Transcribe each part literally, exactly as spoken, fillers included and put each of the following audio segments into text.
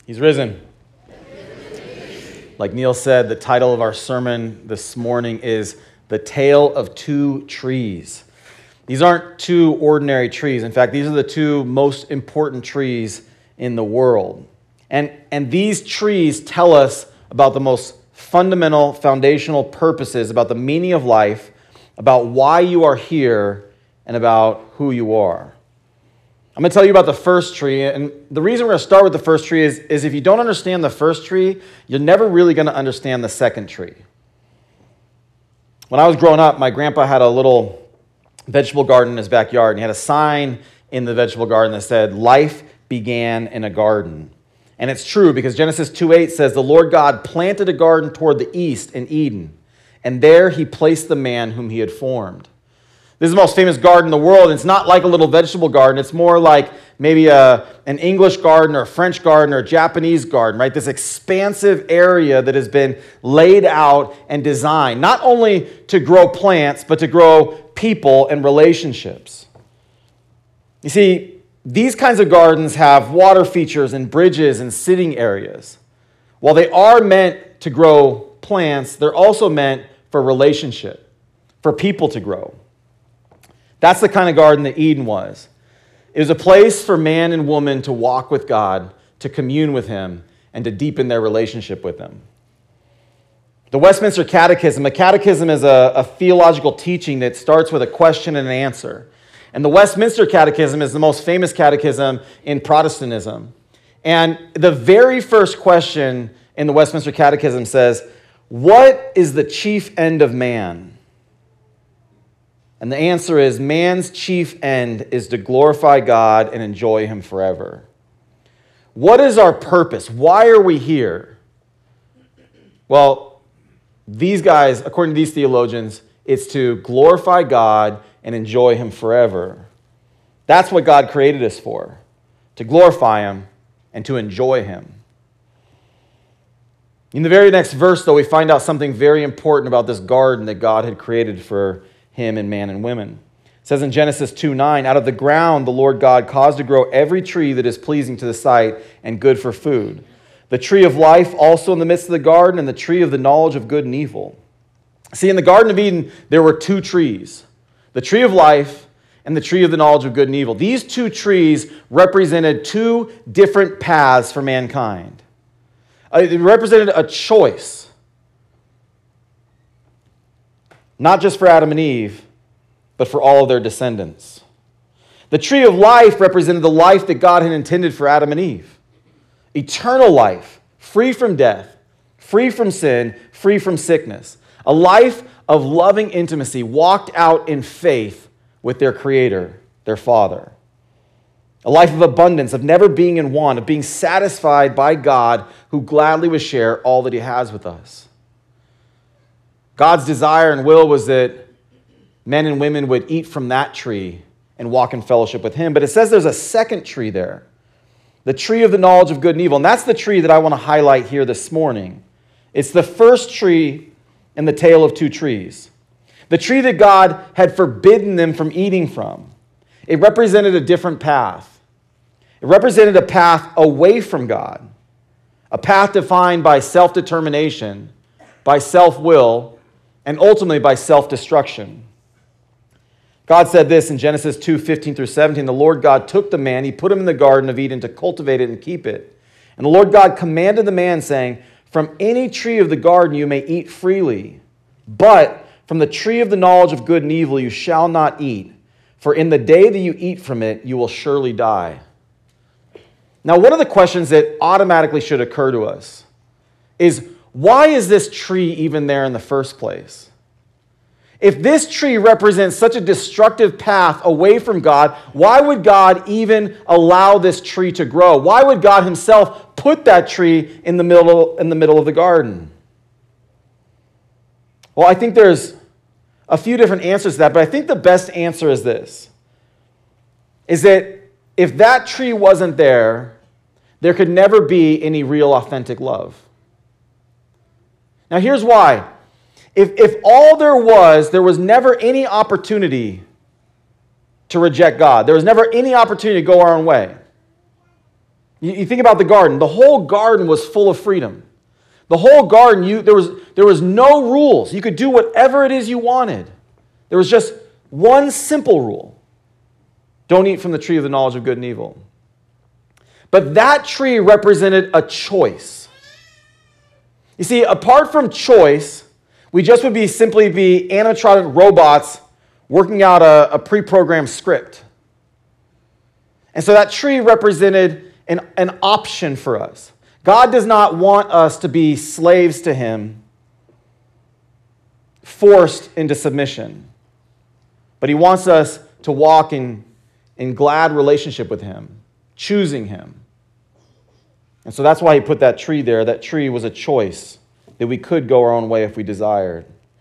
He's risen. Like Neil said, the title of our sermon this morning is The Tale of Two Trees. These aren't two ordinary trees. In fact, these are the two most important trees in the world. And, and these trees tell us about the most fundamental, foundational purposes, about the meaning of life, about why you are here, and about who you are. I'm going to tell you about the first tree, and the reason we're going to start with the first tree is, is if you don't understand the first tree, you're never really going to understand the second tree. When I was growing up, my grandpa had a little vegetable garden in his backyard, and he had a sign in the vegetable garden that said, "Life began in a garden." And it's true, because Genesis two eight says, "The Lord God planted a garden toward the east in Eden, and there he placed the man whom he had formed." This is the most famous garden in the world, and it's not like a little vegetable garden. It's more like maybe a, an English garden or a French garden or a Japanese garden, right? This expansive area that has been laid out and designed, not only to grow plants, but to grow people and relationships. You see, these kinds of gardens have water features and bridges and sitting areas. While they are meant to grow plants, they're also meant for relationship, for people to grow. That's the kind of garden that Eden was. It was a place for man and woman to walk with God, to commune with Him, and to deepen their relationship with Him. The Westminster Catechism, a catechism is a, a theological teaching that starts with a question and an answer. And the Westminster Catechism is the most famous catechism in Protestantism. And the very first question in the Westminster Catechism says, "What is the chief end of man?" And the answer is, man's chief end is to glorify God and enjoy Him forever. What is our purpose? Why are we here? Well, these guys, according to these theologians, it's to glorify God and enjoy Him forever. That's what God created us for, to glorify Him and to enjoy Him. In the very next verse, though, we find out something very important about this garden that God had created for Him and man and women. It says in Genesis two nine, "Out of the ground the Lord God caused to grow every tree that is pleasing to the sight and good for food. The tree of life also in the midst of the garden, and the tree of the knowledge of good and evil." See, in the Garden of Eden, there were two trees, the tree of life and the tree of the knowledge of good and evil. These two trees represented two different paths for mankind. It represented a choice. Not just for Adam and Eve, but for all of their descendants. The tree of life represented the life that God had intended for Adam and Eve. Eternal life, free from death, free from sin, free from sickness. A life of loving intimacy walked out in faith with their Creator, their Father. A life of abundance, of never being in want, of being satisfied by God who gladly would share all that He has with us. God's desire and will was that men and women would eat from that tree and walk in fellowship with Him. But it says there's a second tree there, the tree of the knowledge of good and evil. And that's the tree that I want to highlight here this morning. It's the first tree in the tale of two trees. The tree that God had forbidden them from eating from. It represented a different path. It represented a path away from God, a path defined by self-determination, by self-will, and ultimately by self-destruction. God said this in Genesis two fifteen through seventeen, "The Lord God took the man, He put him in the Garden of Eden to cultivate it and keep it. And the Lord God commanded the man, saying, 'From any tree of the garden you may eat freely, but from the tree of the knowledge of good and evil you shall not eat, for in the day that you eat from it you will surely die.'" Now, one of the questions that automatically should occur to us is, why is this tree even there in the first place? If this tree represents such a destructive path away from God, why would God even allow this tree to grow? Why would God Himself put that tree in the middle, in the middle of the garden? Well, I think there's a few different answers to that, but I think the best answer is this, is that if that tree wasn't there, there could never be any real authentic love. Now, here's why. If, if all there was, there was never any opportunity to reject God. There was never any opportunity to go our own way. You, you think about the garden. The whole garden was full of freedom. The whole garden, you, there, was, there was no rules. You could do whatever it is you wanted. There was just one simple rule. Don't eat from the tree of the knowledge of good and evil. But that tree represented a choice. You see, apart from choice, we just would be simply be animatronic robots working out a, a pre-programmed script. And so that tree represented an, an option for us. God does not want us to be slaves to him, forced into submission. But he wants us to walk in, in glad relationship with him, choosing him. And so that's why he put that tree there. That tree was a choice that we could go our own way if we desired.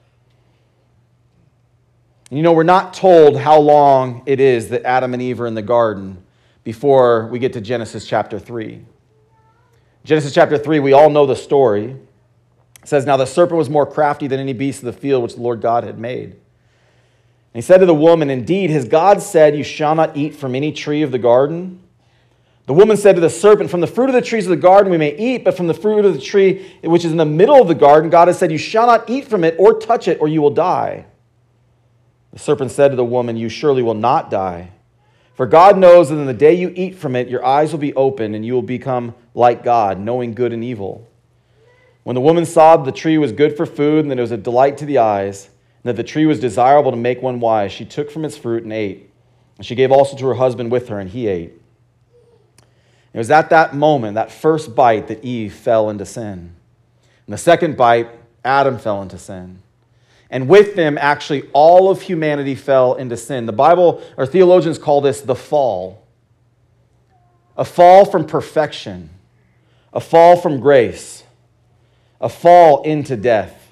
And you know, we're not told how long it is that Adam and Eve are in the garden before we get to Genesis chapter three. Genesis chapter three, we all know the story. It says, "Now the serpent was more crafty than any beast of the field which the Lord God had made. And he said to the woman, 'Indeed, has God said, you shall not eat from any tree of the garden?' The woman said to the serpent, 'From the fruit of the trees of the garden we may eat, but from the fruit of the tree which is in the middle of the garden, God has said, you shall not eat from it or touch it, or you will die.' The serpent said to the woman, 'You surely will not die. For God knows that in the day you eat from it, your eyes will be opened, and you will become like God, knowing good and evil.' When the woman saw that the tree was good for food, and that it was a delight to the eyes, and that the tree was desirable to make one wise, she took from its fruit and ate. And she gave also to her husband with her, and he ate. It was at that moment, that first bite, that Eve fell into sin. And the second bite, Adam fell into sin. And with them, actually, all of humanity fell into sin. The Bible, or theologians call this the fall. A fall from perfection. A fall from grace. A fall into death.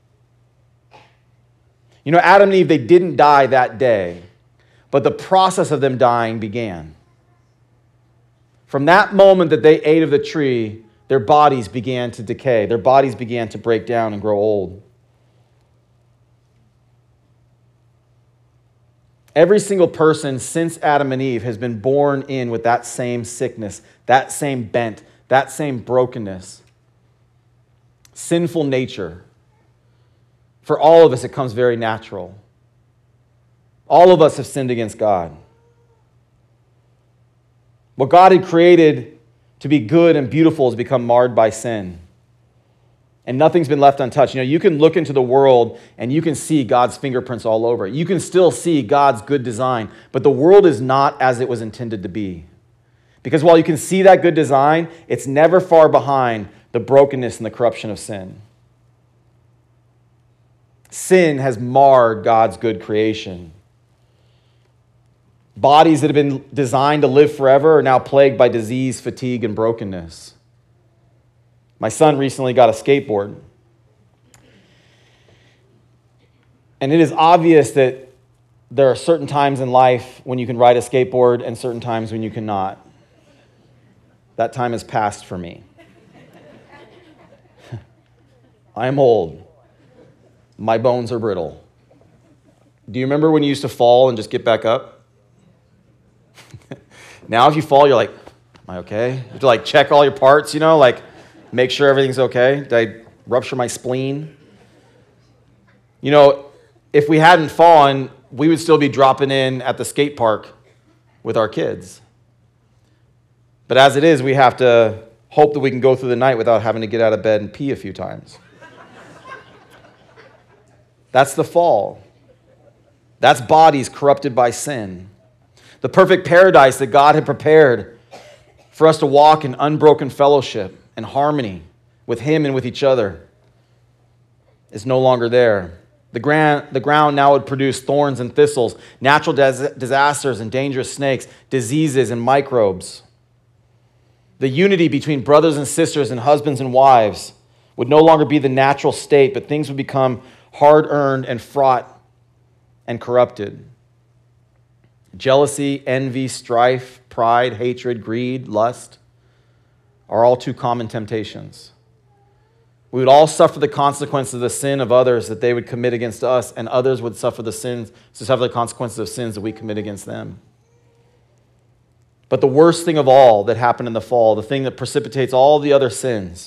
You know, Adam and Eve, they didn't die that day, but the process of them dying began. From that moment that they ate of the tree, their bodies began to decay. Their bodies began to break down and grow old. Every single person since Adam and Eve has been born in with that same sickness, that same bent, that same brokenness, sinful nature. For all of us, it comes very natural. All of us have sinned against God. What God had created to be good and beautiful has become marred by sin. And nothing's been left untouched. You know, you can look into the world and you can see God's fingerprints all over it. You can still see God's good design, but the world is not as it was intended to be. Because while you can see that good design, it's never far behind the brokenness and the corruption of sin. Sin has marred God's good creation. Bodies that have been designed to live forever are now plagued by disease, fatigue, and brokenness. My son recently got a skateboard. And it is obvious that there are certain times in life when you can ride a skateboard and certain times when you cannot. That time has passed for me. I am old. My bones are brittle. Do you remember when you used to fall and just get back up? Now if you fall, you're like, am I okay? You have to like check all your parts, you know, like make sure everything's okay. Did I rupture my spleen? You know, if we hadn't fallen, we would still be dropping in at the skate park with our kids. But as it is, we have to hope that we can go through the night without having to get out of bed and pee a few times. That's the fall. That's bodies corrupted by sin. The perfect paradise that God had prepared for us to walk in unbroken fellowship and harmony with Him and with each other is no longer there. The ground, the ground now would produce thorns and thistles, natural dis- disasters and dangerous snakes, diseases and microbes. The unity between brothers and sisters and husbands and wives would no longer be the natural state, but things would become hard-earned and fraught and corrupted. Jealousy, envy, strife, pride, hatred, greed, lust are all too common temptations. We would all suffer the consequences of the sin of others that they would commit against us, and others would suffer the sins, to suffer the consequences of sins that we commit against them. But the worst thing of all that happened in the fall, the thing that precipitates all the other sins,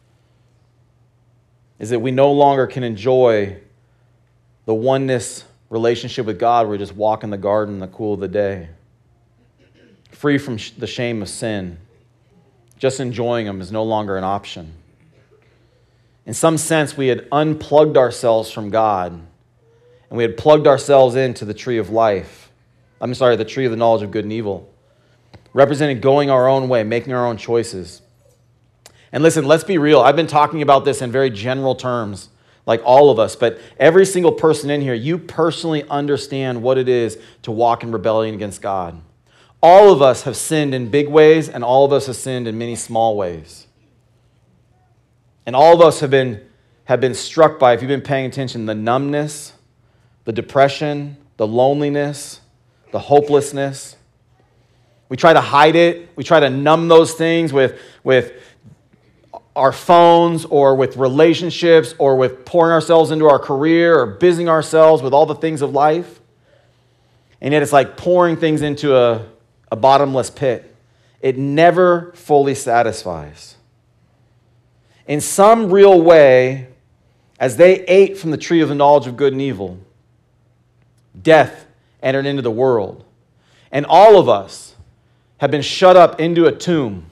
is that we no longer can enjoy the oneness relationship with God where we just walk in the garden in the cool of the day, free from sh- the shame of sin. Just enjoying Him is no longer an option. In some sense, we had unplugged ourselves from God, and we had plugged ourselves into the tree of life. I'm sorry, the tree of the knowledge of good and evil, representing going our own way, making our own choices. And listen, let's be real. I've been talking about this in very general terms, like all of us, but every single person in here, you personally understand what it is to walk in rebellion against God. All of us have sinned in big ways, and all of us have sinned in many small ways. And all of us have been, have been struck by, if you've been paying attention, the numbness, the depression, the loneliness, the hopelessness. We try to hide it. We try to numb those things with, with our phones or with relationships or with pouring ourselves into our career or busying ourselves with all the things of life. And yet it's like pouring things into a, a bottomless pit. It never fully satisfies. In some real way, as they ate from the tree of the knowledge of good and evil, death entered into the world. And all of us have been shut up into a tomb.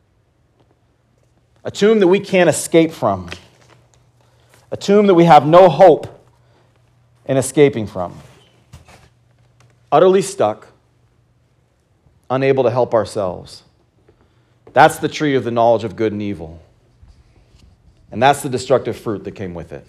A tomb that we can't escape from. A tomb that we have no hope in escaping from. Utterly stuck, unable to help ourselves. That's the tree of the knowledge of good and evil. And that's the destructive fruit that came with it.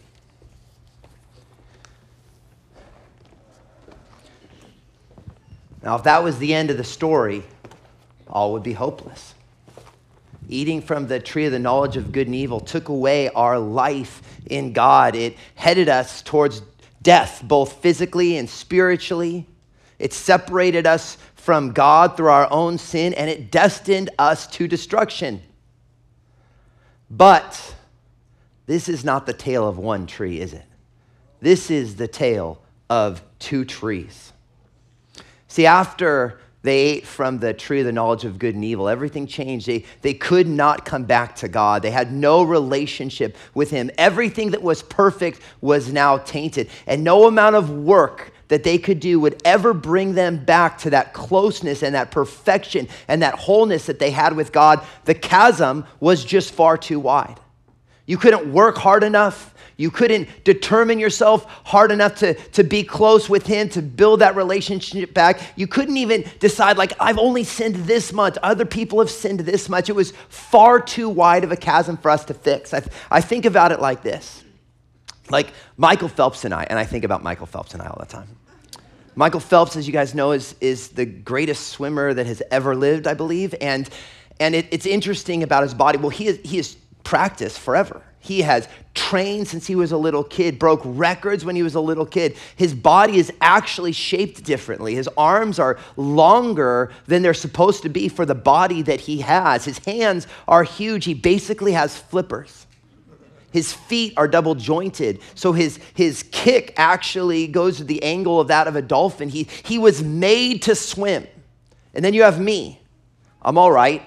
Now, if that was the end of the story, all would be hopeless. Eating from the tree of the knowledge of good and evil took away our life in God. It headed us towards death, both physically and spiritually. It separated us from God through our own sin, and it destined us to destruction. But this is not the tale of one tree, is it? This is the tale of two trees. See, after they ate from the tree of the knowledge of good and evil, everything changed. They, they could not come back to God. They had no relationship with Him. Everything that was perfect was now tainted. And no amount of work that they could do would ever bring them back to that closeness and that perfection and that wholeness that they had with God. The chasm was just far too wide. You couldn't work hard enough. You couldn't determine yourself hard enough to, to be close with Him, to build that relationship back. You couldn't even decide, like, I've only sinned this much. Other people have sinned this much. It was far too wide of a chasm for us to fix. I, I think about it like this. Like Michael Phelps and I, and I think about Michael Phelps and I all the time. Michael Phelps, as you guys know, is, is the greatest swimmer that has ever lived, I believe. And, and it, it's interesting about his body. Well, he is, he has practiced forever. He has trained since he was a little kid, broke records when he was a little kid. His body is actually shaped differently. His arms are longer than they're supposed to be for the body that he has. His hands are huge. He basically has flippers. His feet are double jointed. So his, his kick actually goes to the angle of that of a dolphin. He, he was made to swim. And then you have me. I'm all right.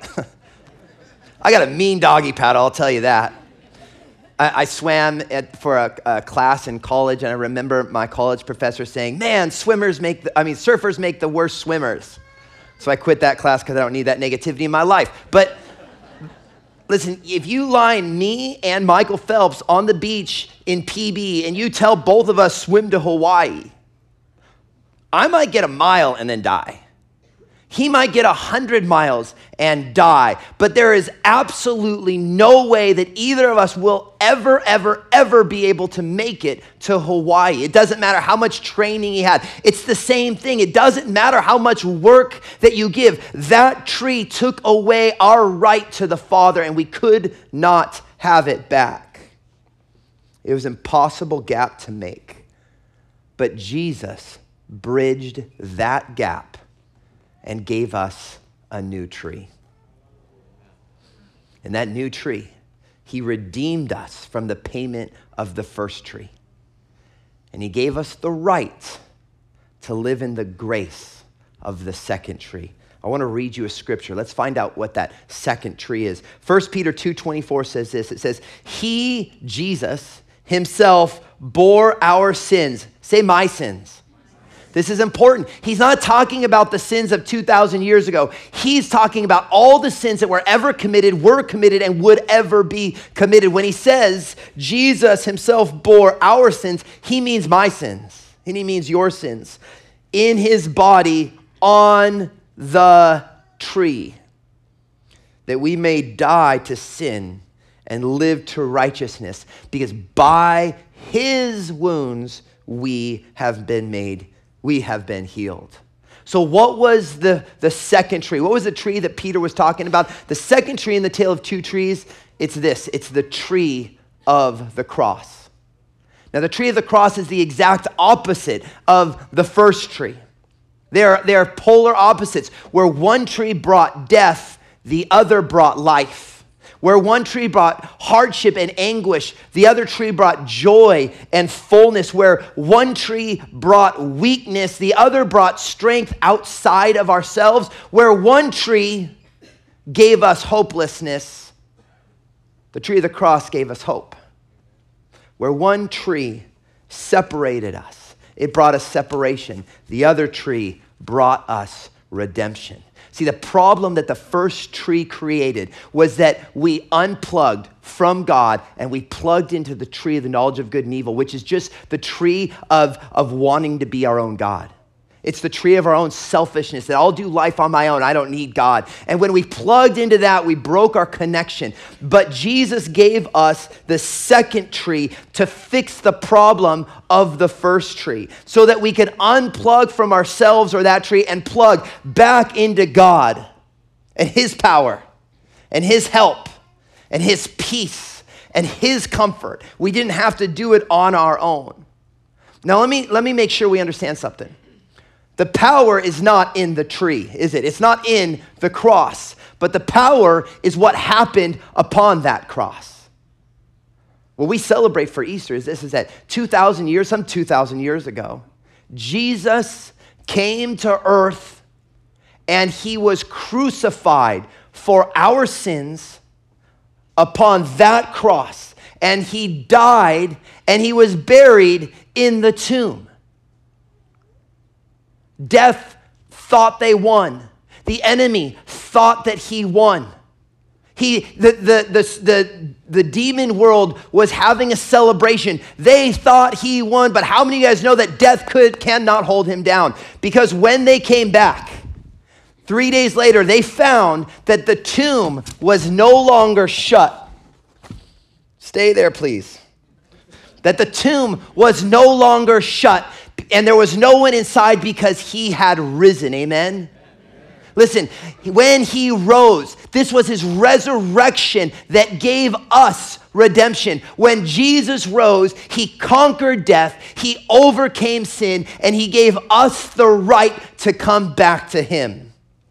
I got a mean doggy paddle, I'll tell you that. I, I swam at, for a, a class in college, and I remember my college professor saying, man, swimmers make, the, I mean, surfers make the worst swimmers. So I quit that class because I don't need that negativity in my life. But listen, if you line me and Michael Phelps on the beach in P B and you tell both of us swim to Hawaii, I might get a mile and then die. He might get one hundred miles and die. But there is absolutely no way that either of us will ever, ever, ever be able to make it to Hawaii. It doesn't matter how much training he had. It's the same thing. It doesn't matter how much work that you give. That tree took away our right to the Father, and we could not have it back. It was an impossible gap to make. But Jesus bridged that gap and gave us a new tree. And that new tree, He redeemed us from the payment of the first tree. And He gave us the right to live in the grace of the second tree. I want to read you a scripture. Let's find out what that second tree is. First Peter two twenty-four says this. It says, he, Jesus, himself bore our sins. Say my sins. This is important. He's not talking about the sins of two thousand years ago. He's talking about all the sins that were ever committed, were committed, and would ever be committed. When he says Jesus himself bore our sins, he means my sins, and he means your sins in his body on the tree, that we may die to sin and live to righteousness, because by his wounds we have been made, we have been healed. So what was the, the second tree? What was the tree that Peter was talking about? The second tree in the tale of two trees, it's this. It's the tree of the cross. Now, the tree of the cross is the exact opposite of the first tree. They're, they're polar opposites. Where one tree brought death, the other brought life. Where one tree brought hardship and anguish, the other tree brought joy and fullness. Where one tree brought weakness, the other brought strength outside of ourselves. Where one tree gave us hopelessness, the tree of the cross gave us hope. Where one tree separated us, it brought us separation. The other tree brought us redemption. See, the problem that the first tree created was that we unplugged from God and we plugged into the tree of the knowledge of good and evil, which is just the tree of, of wanting to be our own God. It's the tree of our own selfishness, that I'll do life on my own. I don't need God. And when we plugged into that, we broke our connection. But Jesus gave us the second tree to fix the problem of the first tree, so that we could unplug from ourselves or that tree and plug back into God and his power and his help and his peace and his comfort. We didn't have to do it on our own. Now, let me, let me make sure we understand something. The power is not in the tree, is it? It's not in the cross, but the power is what happened upon that cross. What we celebrate for Easter is this, is that two thousand years, some two thousand years ago, Jesus came to earth and he was crucified for our sins upon that cross. And he died and he was buried in the tomb. Death thought they won. The enemy thought that he won. He, the, the, the, the, the demon world was having a celebration. They thought he won, but how many of you guys know that death could, cannot hold him down? Because when they came back, three days later, they found that the tomb was no longer shut. Stay there, please. That the tomb was no longer shut. And there was no one inside because he had risen. Amen? Amen? Listen, when he rose, this was his resurrection that gave us redemption. When Jesus rose, he conquered death, he overcame sin, and he gave us the right to come back to him.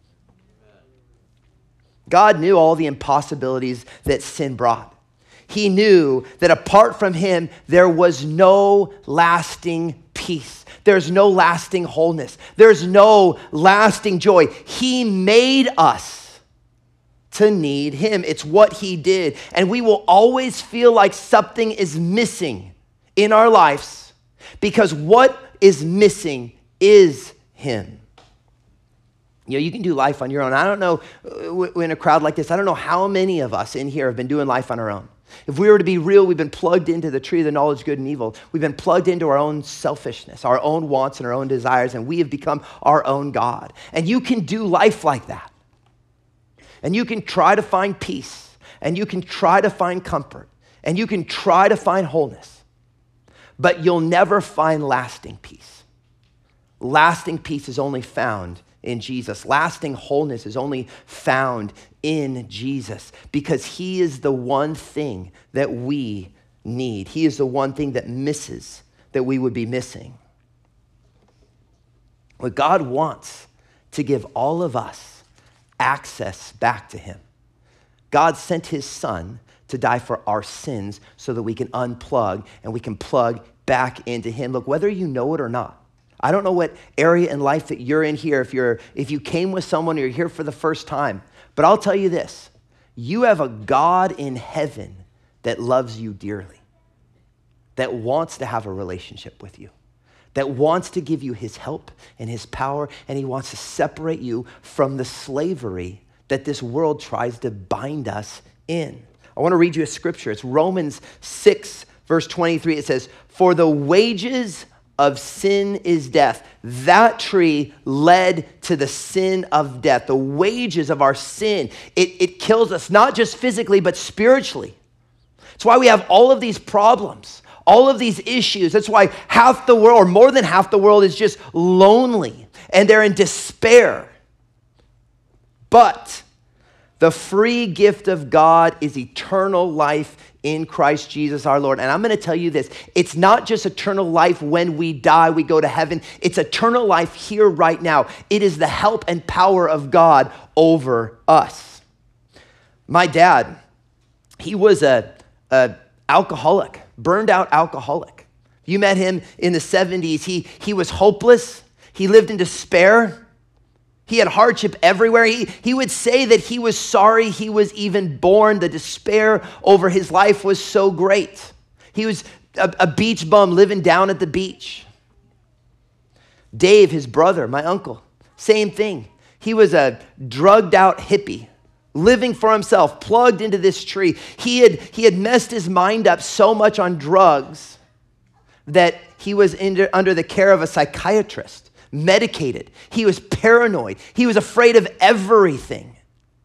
God knew all the impossibilities that sin brought. He knew that apart from him, there was no lasting peace. There's no lasting wholeness. There's no lasting joy. He made us to need him. It's what he did. And we will always feel like something is missing in our lives because what is missing is him. You know, you can do life on your own. I don't know, in a crowd like this, I don't know how many of us in here have been doing life on our own. If we were to be real, we've been plugged into the tree of the knowledge of good and evil. We've been plugged into our own selfishness, our own wants and our own desires, and we have become our own God. And you can do life like that. And you can try to find peace, and you can try to find comfort, and you can try to find wholeness, but you'll never find lasting peace. Lasting peace is only found in Jesus. Lasting wholeness is only found in Jesus because he is the one thing that we need. He is the one thing that misses, that we would be missing. What God wants to give all of us access back to him. God sent his son to die for our sins so that we can unplug and we can plug back into him. Look, whether you know it or not, I don't know what area in life that you're in here, if you're if you came with someone or you're here for the first time, but I'll tell you this, you have a God in heaven that loves you dearly, that wants to have a relationship with you, that wants to give you his help and his power, and he wants to separate you from the slavery that this world tries to bind us in. I want to read you a scripture. It's Romans six, verse twenty-three. It says, "For the wages of sin is death." That tree led to the sin of death. The wages of our sin, it, it kills us, not just physically, but spiritually. That's why we have all of these problems, all of these issues. That's why half the world, or more than half the world, is just lonely and they're in despair. But the free gift of God is eternal life in Christ Jesus our Lord. And I'm going to tell you this, it's not just eternal life when we die, we go to heaven. It's eternal life here right now. It is the help and power of God over us. My dad, he was a, a alcoholic, burned out alcoholic. You met him in the seventies. He, he was hopeless. He lived in despair. He had hardship everywhere. He, he would say that he was sorry he was even born. The despair over his life was so great. He was a, a beach bum living down at the beach. Dave, his brother, my uncle, same thing. He was a drugged out hippie, living for himself, plugged into this tree. He had, he had messed his mind up so much on drugs that he was in, under the care of a psychiatrist. Medicated. He was paranoid. He was afraid of everything.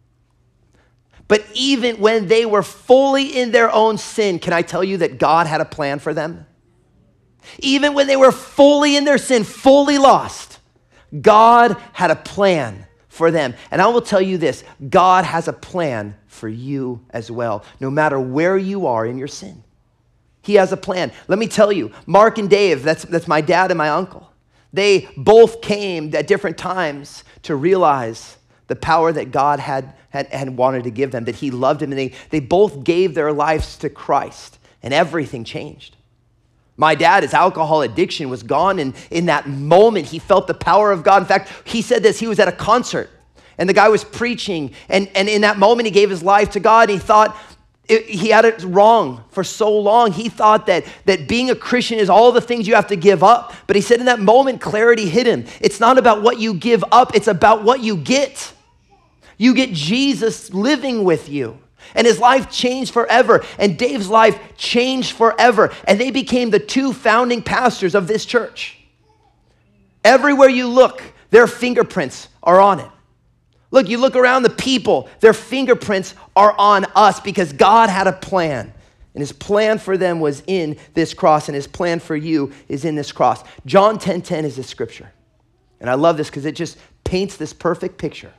But even when they were fully in their own sin, can I tell you that God had a plan for them? Even when they were fully in their sin, fully lost, God had a plan for them. And I will tell you this, God has a plan for you as well, no matter where you are in your sin. He has a plan. Let me tell you, Mark and Dave, that's, that's my dad and my uncle. They both came at different times to realize the power that God had, had, had wanted to give them, that he loved them, and they, they both gave their lives to Christ, and everything changed. My dad, his alcohol addiction was gone, and in that moment, he felt the power of God. In fact, he said this, he was at a concert, and the guy was preaching, and, and in that moment, he gave his life to God, and he thought, It, he had it wrong for so long. He thought that, that being a Christian is all the things you have to give up. But he said in that moment, clarity hit him. It's not about what you give up. It's about what you get. You get Jesus living with you. And his life changed forever. And Dave's life changed forever. And they became the two founding pastors of this church. Everywhere you look, their fingerprints are on it. Look, you look around the people, their fingerprints are on us because God had a plan. And his plan for them was in this cross, and his plan for you is in this cross. John ten ten is this scripture. And I love this because it just paints this perfect picture.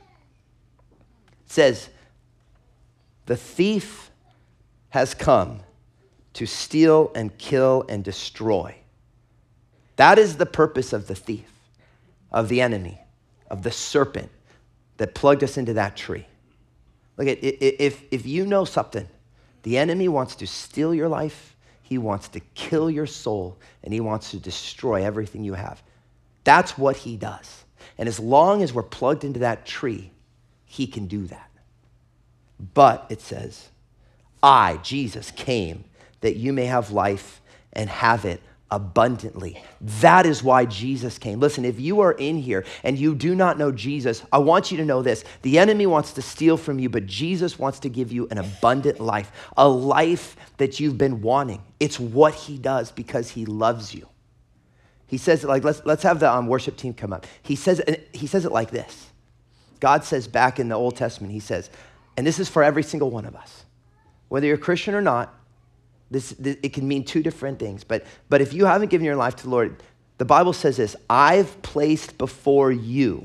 It says, "The thief has come to steal and kill and destroy." That is the purpose of the thief, of the enemy, of the serpent that plugged us into that tree. Look, at if, if you know something, the enemy wants to steal your life, he wants to kill your soul, and he wants to destroy everything you have. That's what he does. And as long as we're plugged into that tree, he can do that. But it says, I, Jesus, came that you may have life and have it abundantly. That is why Jesus came. Listen, if you are in here and you do not know Jesus, I want you to know this. The enemy wants to steal from you, but Jesus wants to give you an abundant life, a life that you've been wanting. It's what he does because he loves you. He says it like, let's, let's have the um, worship team come up. He says, he says it like this. God says back in the Old Testament, he says, and this is for every single one of us, whether you're a Christian or not, This, this, it can mean two different things, but, but if you haven't given your life to the Lord, the Bible says this, I've placed before you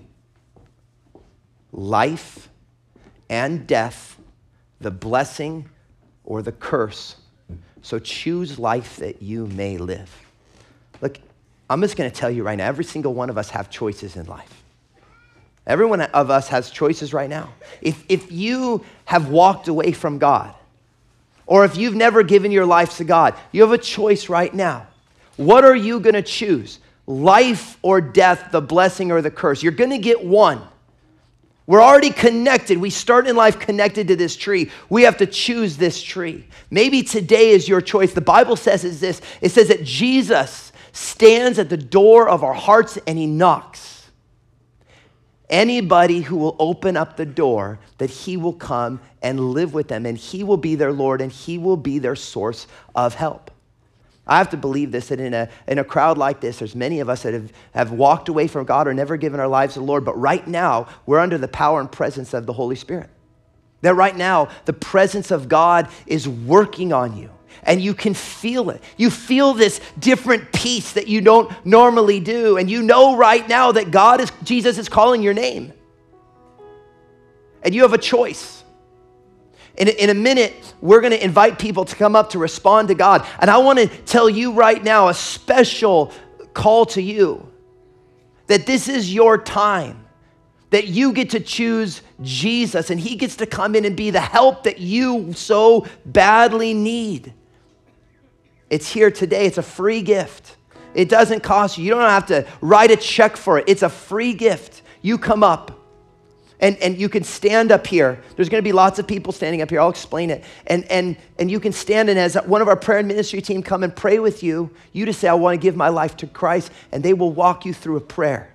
life and death, the blessing or the curse. So choose life that you may live. Look, I'm just going to tell you right now, every single one of us have choices in life. Every one of us has choices right now. If, if you have walked away from God, or if you've never given your life to God, you have a choice right now. What are you going to choose? life or death, the blessing or the curse. You're going to get one. We're already connected. We start in life connected to this tree. We have to choose this tree. Maybe today is your choice. The Bible says is this. It says that Jesus stands at the door of our hearts and he knocks. Anybody who will open up the door, that he will come and live with them, and he will be their Lord, and he will be their source of help. I have to believe this, that in a, in a crowd like this, there's many of us that have, have walked away from God or never given our lives to the Lord, but right now, we're under the power and presence of the Holy Spirit. That right now, the presence of God is working on you, and you can feel it. You feel this different peace that you don't normally do, and you know right now that God is, Jesus is calling your name. And you have a choice. In, in a minute, we're going to invite people to come up to respond to God. And I want to tell you right now a special call to you that this is your time, that you get to choose Jesus and he gets to come in and be the help that you so badly need. It's here today. It's a free gift. It doesn't cost you. You don't have to write a check for it. It's a free gift. You come up. And, and you can stand up here. There's going to be lots of people standing up here. I'll explain it. And, and, and you can stand, and as one of our prayer and ministry team come and pray with you, you just say, I want to give my life to Christ, and they will walk you through a prayer.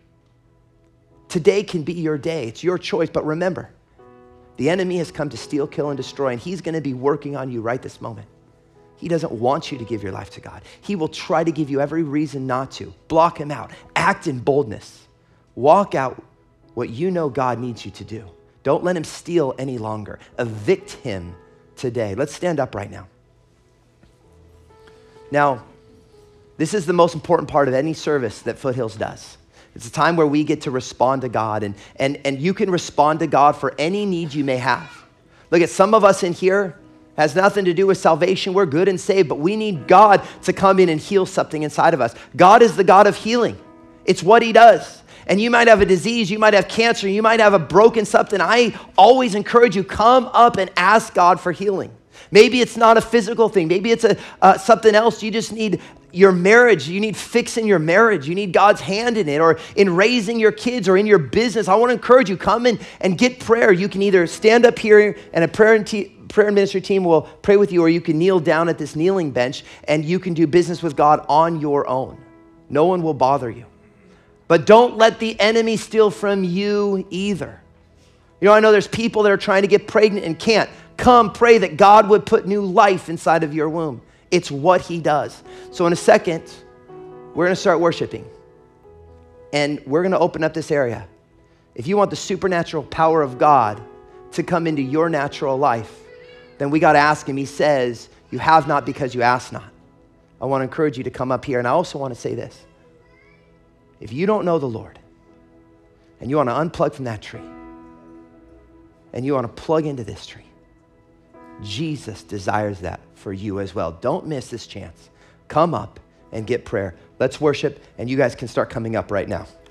Today can be your day. It's your choice. But remember, the enemy has come to steal, kill, and destroy, and he's going to be working on you right this moment. He doesn't want you to give your life to God. He will try to give you every reason not to. Block him out. Act in boldness. Walk out what you know God needs you to do. Don't let him steal any longer. Evict him today. Let's stand up right now. Now, this is the most important part of any service that Foothills does. It's a time where we get to respond to God, and, and, and you can respond to God for any need you may have. Look at some of us in here, has nothing to do with salvation. We're good and saved, but we need God to come in and heal something inside of us. God is the God of healing. It's what he does. And you might have a disease, you might have cancer, you might have a broken something. I always encourage you, come up and ask God for healing. Maybe it's not a physical thing. Maybe it's a uh, something else. You just need your marriage. You need fixing your marriage. You need God's hand in it, or in raising your kids, or in your business. I want to encourage you, come in and get prayer. You can either stand up here and a prayer and, te- prayer and ministry team will pray with you, or you can kneel down at this kneeling bench and you can do business with God on your own. No one will bother you. But don't let the enemy steal from you either. You know, I know there's people that are trying to get pregnant and can't. Come pray that God would put new life inside of your womb. It's what he does. So in a second, we're going to start worshiping. And we're going to open up this area. If you want the supernatural power of God to come into your natural life, then we got to ask him. He says, you have not because you ask not. I want to encourage you to come up here. And I also want to say this. If you don't know the Lord and you want to unplug from that tree and you want to plug into this tree, Jesus desires that for you as well. Don't miss this chance. Come up and get prayer. Let's worship, and you guys can start coming up right now.